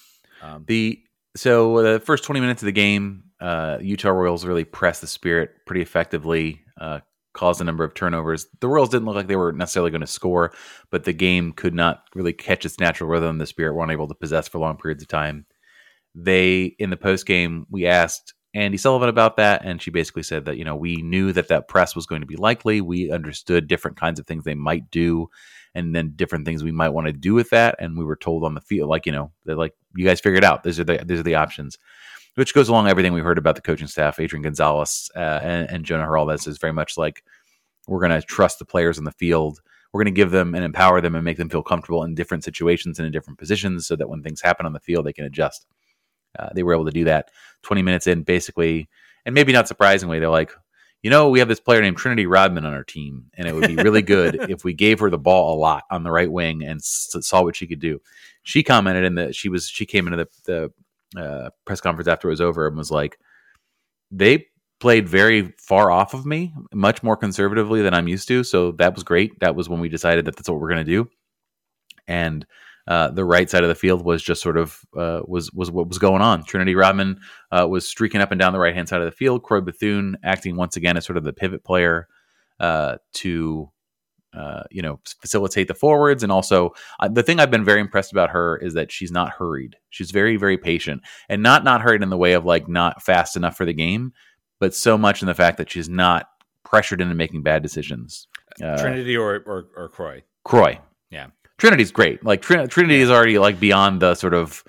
the first 20 minutes of the game, Utah Royals really pressed the Spirit pretty effectively, caused a number of turnovers. The Royals didn't look like they were necessarily going to score, but the game could not really catch its natural rhythm. The Spirit were unable to possess for long periods of time. In the post game, we asked Andy Sullivan about that, and she basically said that, we knew that press was going to be likely. We understood different kinds of things they might do, and then different things we might want to do with that. And we were told on the field, they're like, you guys figure it out. These are the options, which goes along everything we heard about the coaching staff. Adrian Gonzalez and Jonah Heraldez is very much like, we're going to trust the players in the field. We're going to give them and empower them and make them feel comfortable in different situations and in different positions so that when things happen on the field, they can adjust. They were able to do that 20 minutes in, basically. And maybe not surprisingly, they're like, we have this player named Trinity Rodman on our team, and it would be really good if we gave her the ball a lot on the right wing and saw what she could do. She commented she came into the press conference after it was over and was like, they played very far off of me, much more conservatively than I'm used to. So that was great. That was when we decided that that's what we're going to do. And the right side of the field was just sort of was what was going on. Trinity Rodman was streaking up and down the right-hand side of the field. Croy Bethune acting once again as sort of the pivot player to facilitate the forwards. And also the thing I've been very impressed about her is that she's not hurried. She's very, very patient, and not hurried in the way of like not fast enough for the game, but so much in the fact that she's not pressured into making bad decisions. Trinity or Croy? Croy. Yeah. Trinity's great. Like Trinity is already like beyond the sort of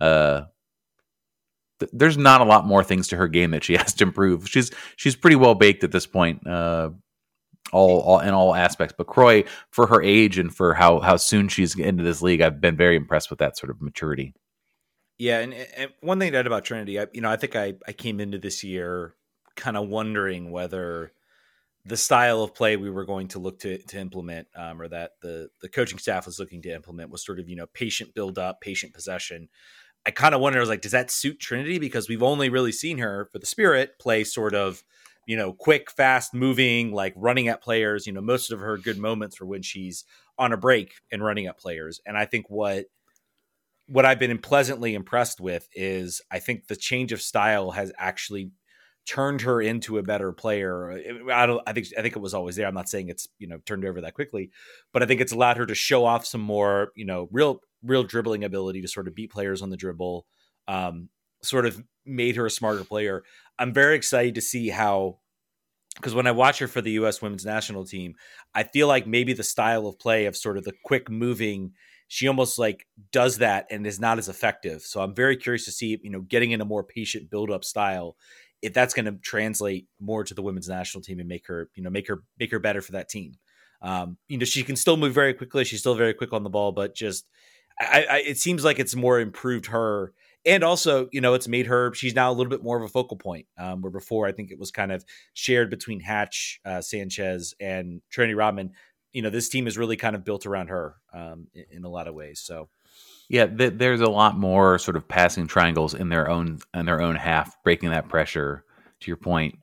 there's not a lot more things to her game that she has to improve. She's pretty well baked at this point, all in all aspects. But Croy, for her age and for how soon she's into this league, I've been very impressed with that sort of maturity. Yeah, and one thing to add about Trinity, I think I came into this year kind of wondering whether the style of play we were going to look to implement, or that the coaching staff was looking to implement, was sort of, patient build up, patient possession. I kind of wonder, I was like, does that suit Trinity? Because we've only really seen her for the Spirit play sort of, quick, fast moving, like running at players. Most of her good moments are when she's on a break and running at players. And I think what I've been pleasantly impressed with is I think the change of style has actually turned her into a better player. I think it was always there. I'm not saying it's, turned over that quickly, but I think it's allowed her to show off some more, real dribbling ability to sort of beat players on the dribble, sort of made her a smarter player. I'm very excited to see how, because when I watch her for the U.S. women's national team, I feel like maybe the style of play of sort of the quick moving, she almost like does that and is not as effective. So I'm very curious to see, getting in a more patient build up style, if that's going to translate more to the women's national team and make her better for that team. She can still move very quickly. She's still very quick on the ball, but just, it seems like it's more improved her. And also, it's made her, she's now a little bit more of a focal point, where before I think it was kind of shared between Hatch, Sanchez, and Trinity Rodman. This team is really kind of built around her in a lot of ways. So, yeah, there's a lot more sort of passing triangles in their own half, breaking that pressure. To your point,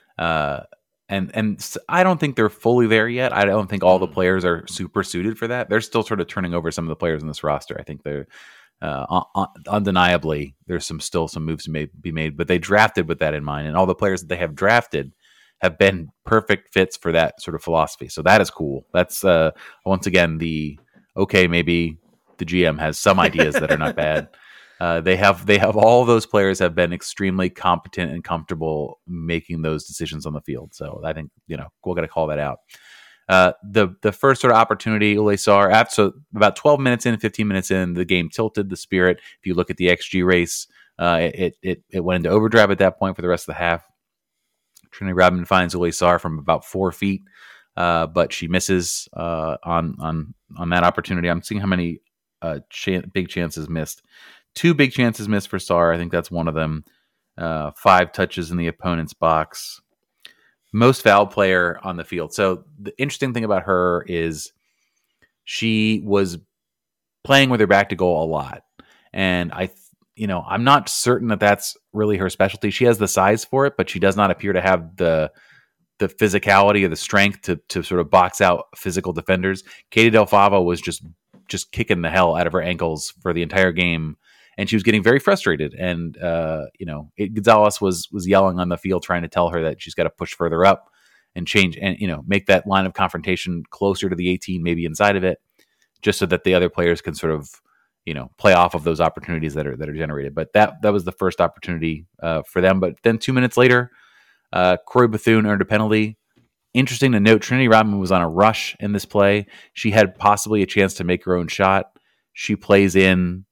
and I don't think they're fully there yet. I don't think all the players are super suited for that. They're still sort of turning over some of the players in this roster. I think they're undeniably there's still some moves to be made, but they drafted with that in mind, and all the players that they have drafted have been perfect fits for that sort of philosophy. So that is cool. That's once again maybe the GM has some ideas that are not bad. They have all those players have been extremely competent and comfortable making those decisions on the field. So I think, we're going to call that out. The first sort of opportunity, Ule Sarr, so about 12 minutes in, 15 minutes in, the game tilted. The Spirit, if you look at the XG race, it went into overdrive at that point for the rest of the half. Trinity Rodman finds Ule Sarr from about 4 feet, but she misses on that opportunity. I'm seeing how many big chances missed. 2 big chances missed for Sarr. I think that's one of them. 5 touches in the opponent's box. Most foul player on the field. So the interesting thing about her is she was playing with her back to goal a lot. And I'm not certain that that's really her specialty. She has the size for it, but she does not appear to have the physicality or the strength to sort of box out physical defenders. Katie Del Favo was just kicking the hell out of her ankles for the entire game, and she was getting very frustrated. And Gonzalez was yelling on the field, trying to tell her that she's got to push further up and change and make that line of confrontation closer to the 18, maybe inside of it, just so that the other players can sort of play off of those opportunities that are generated. But that was the first opportunity for them. But then 2 minutes later, Corey Bethune earned a penalty. Interesting to note, Trinity Rodman was on a rush in this play. She had possibly a chance to make her own shot. She plays in.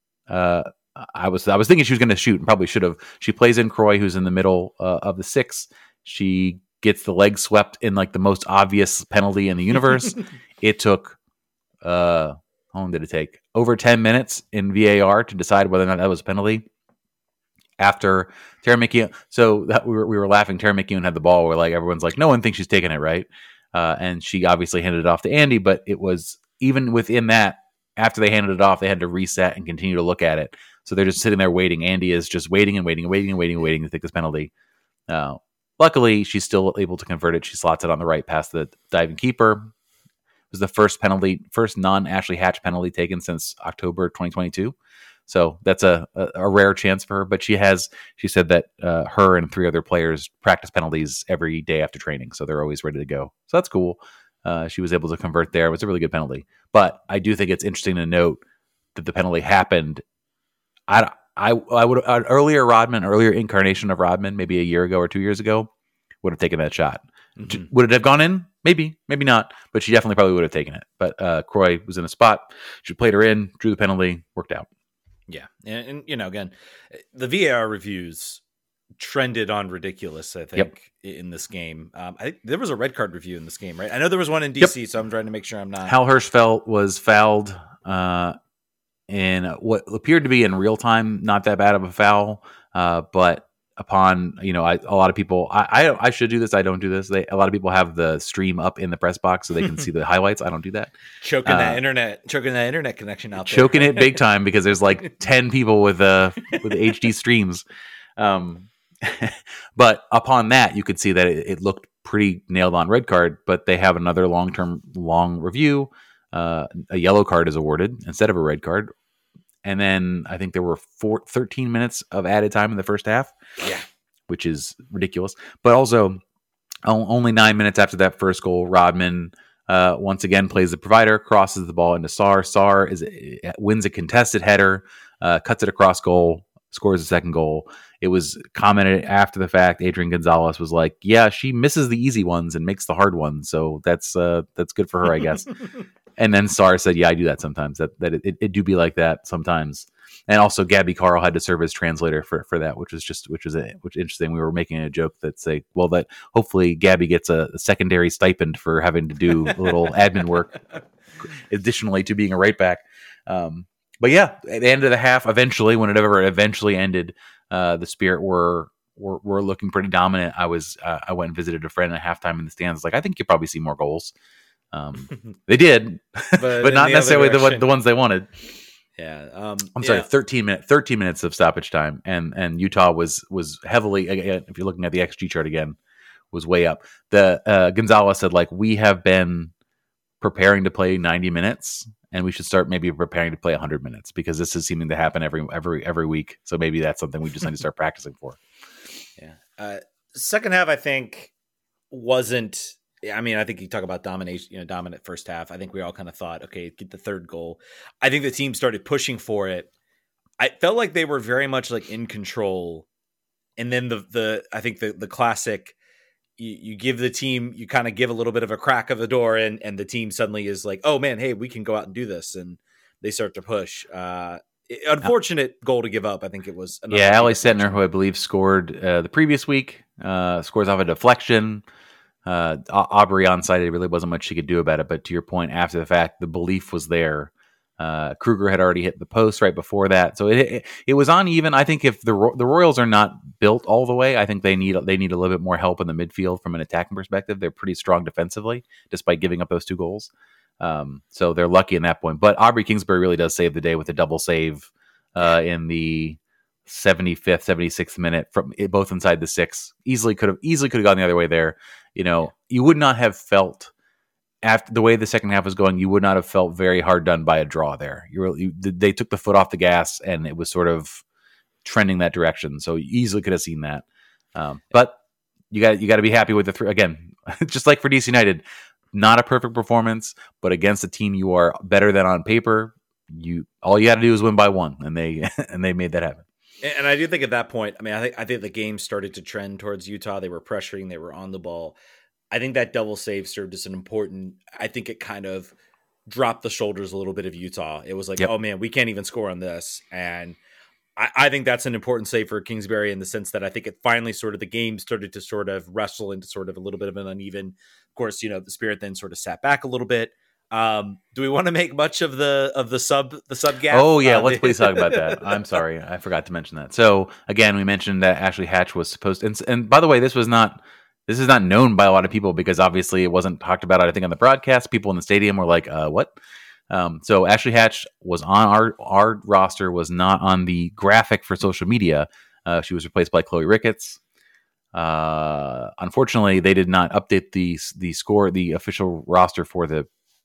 I was thinking she was going to shoot and probably should have. She plays in Croy, who's in the middle of the six. She gets the leg swept in like the most obvious penalty in the universe. It took, how long did it take? Over 10 minutes in VAR to decide whether or not that was a penalty. After Tara McKeown, so that we were laughing. Tara McKeown had the ball where like everyone's like, no one thinks she's taking it, right? And she obviously handed it off to Andy, but it was even within that. After they handed it off, they had to reset and continue to look at it. So they're just sitting there waiting. Andy is just waiting to take this penalty. Luckily, she's still able to convert it. She slots it on the right past the diving keeper. It was the first non-Ashley Hatch penalty taken since October 2022. So that's a rare chance for her. But she said that her and 3 other players practice penalties every day after training. So they're always ready to go. So that's cool. She was able to convert there. It was a really good penalty. But I do think it's interesting to note that the penalty happened. I would an earlier incarnation of Rodman, maybe a year ago or 2 years ago, would have taken that shot. Mm-hmm. Would it have gone in? Maybe not. But she definitely probably would have taken it. But Croy was in a spot. She played her in, drew the penalty, worked out. Yeah, and again, the VAR reviews trended on ridiculous, I think, in this game. I think there was a red card review in this game, right? I know there was one in DC, so I'm trying to make sure I'm not. Hal Hirschfeld was fouled in what appeared to be in real time, not that bad of a foul, but upon, a lot of people, I should do this, I don't do this. A lot of people have the stream up in the press box so they can see the highlights. I don't do that. Choking that internet connection out there. Choking it big time because there's like 10 people with the HD streams. But upon that, you could see that it looked pretty nailed on red card, but they have another long review. A yellow card is awarded instead of a red card. And then I think there were 13 minutes of added time in the first half. Yeah. Which is ridiculous. But also only 9 minutes after that first goal, Rodman once again plays the provider, crosses the ball into Sarr. Sarr wins a contested header, cuts it across goal, scores the second goal. It was commented after the fact. Adrian Gonzalez was like, "Yeah, she misses the easy ones and makes the hard ones, so that's good for her, I guess." And then Sarr said, "Yeah, I do that sometimes. That it do be like that sometimes." And also, Gabby Carl had to serve as translator for that, which was interesting. We were making a joke that say, "Well, that hopefully Gabby gets a secondary stipend for having to do a little admin work, additionally to being a right back." But yeah, at the end of the half, eventually, when it eventually ended, the Spirit were looking pretty dominant. I went and visited a friend at halftime in the stands. Like, I think you'll probably see more goals. They did, but not necessarily the ones they wanted. Yeah, I'm sorry. 13 minutes of stoppage time, and Utah was heavily, again, if you're looking at the XG chart again, was way up. The Gonzalez said, like, we have been preparing to play 90 minutes, and we should start maybe preparing to play 100 minutes because this is seeming to happen every week. So maybe that's something we just need to start practicing for. Yeah. Second half, I think wasn't. I mean, I think you talk about domination, dominant first half. I think we all kind of thought, okay, get the third goal. I think the team started pushing for it. I felt like they were very much like in control. And then I think the classic, you give the team, you kind of give a little bit of a crack of the door and the team suddenly is like, oh man, hey, we can go out and do this. And they start to push. Unfortunate goal to give up. I think it was. Yeah, Ali Setner, who I believe scored the previous week, scores off a deflection. Aubrey onside, it really wasn't much she could do about it. But to your point, after the fact, the belief was there. Kruger had already hit the post right before that, so it was uneven. I think if the Royals are not built all the way, I think they need a little bit more help in the midfield from an attacking perspective. They're pretty strong defensively, despite giving up those 2 goals. So they're lucky in that point. But Aubrey Kingsbury really does save the day with a double save in the 75th, 76th minute from both inside the 6. Easily could have gone the other way there. You would not have felt, after the way the second half was going, you would not have felt very hard done by a draw there. They took the foot off the gas, and it was sort of trending that direction. So you easily could have seen that. But you got to be happy with the 3 again. Just like for DC United, not a perfect performance, but against a team you are better than on paper. all you had to do was win by one, and they and they made that happen. And I do think at that point, I mean, I think the game started to trend towards Utah. They were pressuring, they were on the ball. I think that double save served as an important. I think it kind of dropped the shoulders a little bit of Utah. It was like, oh man, we can't even score on this, and I think that's an important save for Kingsbury in the sense that I think it finally the game started to sort of wrestle into sort of a little bit of an uneven. Of course, the Spirit then sort of sat back a little bit. Do we want to make much of the sub gap? Oh yeah, let's please talk about that. I'm sorry, I forgot to mention that. So again, we mentioned that Ashley Hatch was supposed to, and by the way, this is not known by a lot of people because obviously it wasn't talked about. I think on the broadcast, people in the stadium were like, "What?" So Ashley Hatch was on our roster, was not on the graphic for social media. She was replaced by Chloe Ricketts. Unfortunately, they did not update the official roster for the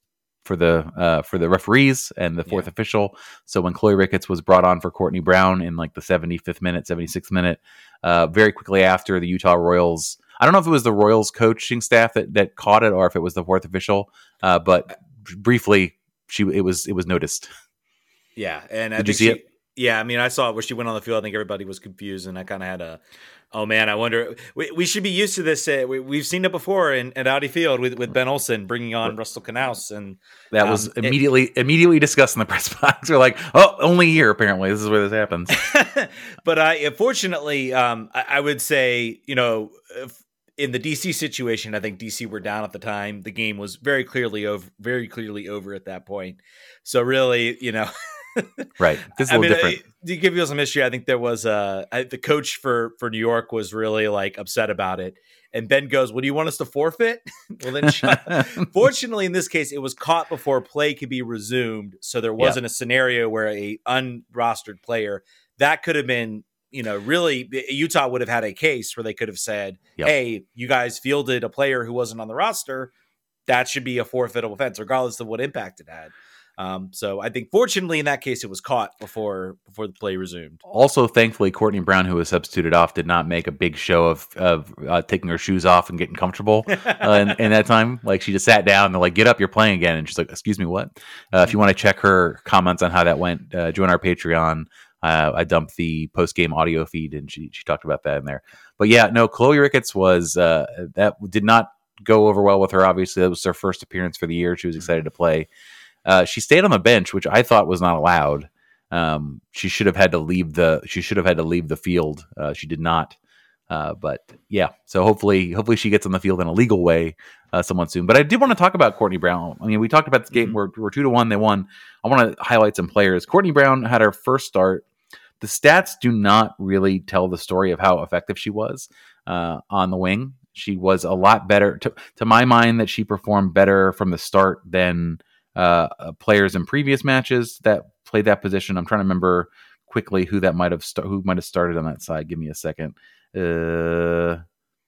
referees and the fourth official. So when Chloe Ricketts was brought on for Courtney Brown in like the 75th minute, 76th minute, very quickly after, the Utah Royals, I don't know if it was the Royals coaching staff that caught it or if it was the fourth official, but briefly it was noticed. Yeah. And did you see it? Yeah. I mean, I saw it where she went on the field. I think everybody was confused, and I kind of had oh man, I wonder. We should be used to this. We've seen it before at Audi Field with Ben Olsen bringing on Russell Knaus, and that was immediately discussed in the press box. We're like, oh, only here. Apparently, this is where this happens. But unfortunately, I would say, in the DC situation, I think DC were down at the time. The game was very clearly over at that point. So really, right. This is a little different. To give you some history, I think there was the coach for New York was really upset about it. And Ben goes, "Well, do you want us to forfeit?" Well, then fortunately, in this case, it was caught before play could be resumed. So there wasn't a scenario where a unrostered player that could have been, really Utah would have had a case where they could have said, "Hey, you guys fielded a player who wasn't on the roster. That should be a forfeitable offense, regardless of what impact it had." So I think fortunately in that case it was caught before the play resumed. Also, thankfully, Courtney Brown, who was substituted off, did not make a big show of taking her shoes off and getting comfortable in that time. Like, she just sat down and they're like, "Get up, you're playing again." And she's like, "Excuse me, what?" If you want to check her comments on how that went, join our Patreon. I dumped the post-game audio feed and she talked about that in there. But yeah, no, Chloe Ricketts was that did not go over well with her. Obviously, that was her first appearance for the year. She was excited to play. She stayed on the bench, which I thought was not allowed. She should have had to leave the field. She did not. But yeah, so hopefully she gets on the field in a legal way somewhat soon. But I did want to talk about Courtney Brown. I mean, we talked about the game. We're 2-1. They won. I want to highlight some players. Courtney Brown had her first start. The stats do not really tell the story of how effective she was on the wing. She was a lot better, to my mind, that she performed better from the start than players in previous matches that played that position. I'm trying to remember quickly who might have started on that side. Give me a second. No,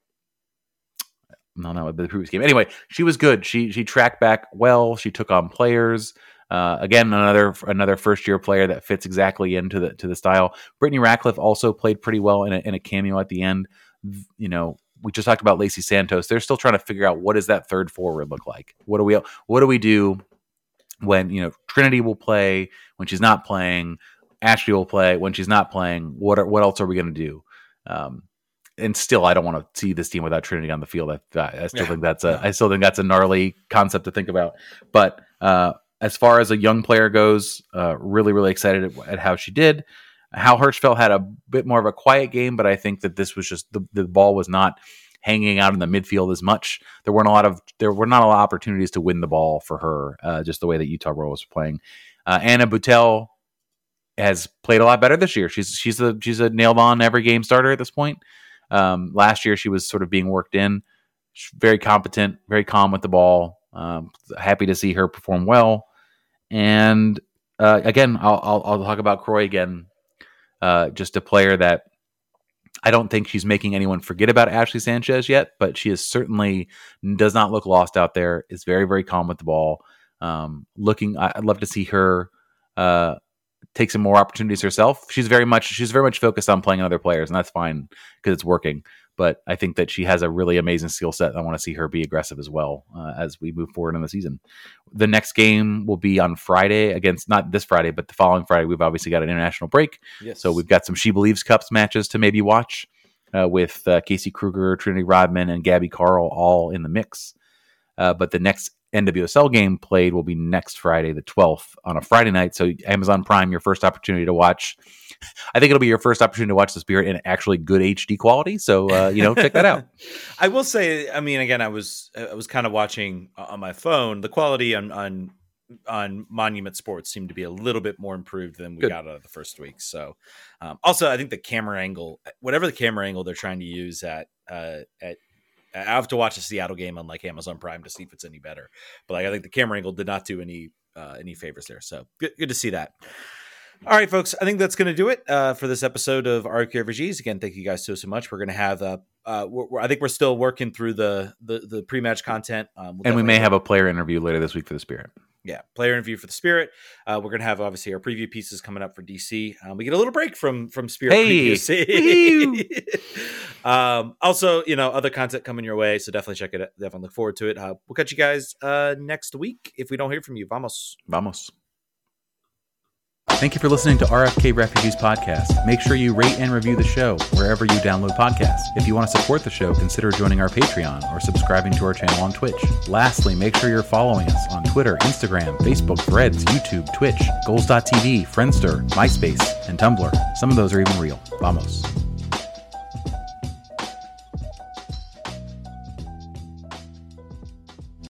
the previous game. Anyway, she was good. She tracked back well. She took on players. Again, another first year player that fits exactly into the style. Brittany Ratcliffe also played pretty well in a cameo at the end. We just talked about Lacey Santos. They're still trying to figure out what does that third forward look like. What do we do when Trinity will play when she's not playing? Ashley will play when she's not playing. What else are we going to do? And still, I don't want to see this team without Trinity on the field. I still think that's a gnarly concept to think about. But as far as a young player goes, really, really excited at how she did. Hal Hirschfeld had a bit more of a quiet game, but I think that this was just the ball was not hanging out in the midfield as much. There were not a lot of opportunities to win the ball for her, just the way that Utah Royals were playing. Anna Butel has played a lot better this year. She's a nailed on every game starter at this point. Last year she was sort of being worked in. She's very competent, very calm with the ball. Happy to see her perform well. And again, I'll talk about Croy again. Just a player that I don't think she's making anyone forget about Ashley Sanchez yet, but she is certainly does not look lost out there. Is very, very calm with the ball. I'd love to see her take some more opportunities herself. She's very much focused on playing other players, and that's fine because it's working. but I think that she has a really amazing skill set. I want to see her be aggressive as well as we move forward in the season. The next game will be on Friday against, not this Friday, but the following Friday. We've obviously got an international break. Yes. So we've got some She Believes Cups matches to maybe watch with Casey Kruger, Trinity Rodman, and Gabby Carl all in the mix. But the next NWSL game played will be next Friday, the 12th, on a Friday night. So Amazon Prime, your first opportunity to watch. I think it'll be your first opportunity to watch the Spirit in actually good HD quality. So, check that out. I will say, I mean, again, I was kind of watching on my phone. The quality on Monument Sports seemed to be a little bit more improved than we got out of the first week. So, also, I think the camera angle, whatever the camera angle they're trying to use at I have to watch the Seattle game on like Amazon Prime to see if it's any better. But like I think the camera angle did not do any favors there. So good to see that. All right, folks. I think that's going to do it for this episode of RQ RPGs. Again, thank you guys so much. We're going to have I think we're still working through the pre-match content, and we may have a player interview later this week for the Spirit. Yeah, player interview for the Spirit. We're going to have obviously our preview pieces coming up for DC. We get a little break from Spirit previews. Also, other content coming your way, so definitely check it. Definitely look forward to it. We'll catch you guys next week if we don't hear from you. Vamos. Thank you for listening to RFK Refugees Podcast. Make sure you rate and review the show wherever you download podcasts. If you want to support the show, consider joining our Patreon or subscribing to our channel on Twitch. Lastly, make sure you're following us on Twitter, Instagram, Facebook, Threads, YouTube, Twitch, Goals.tv, Friendster, MySpace, and Tumblr. Some of those are even real. Vamos.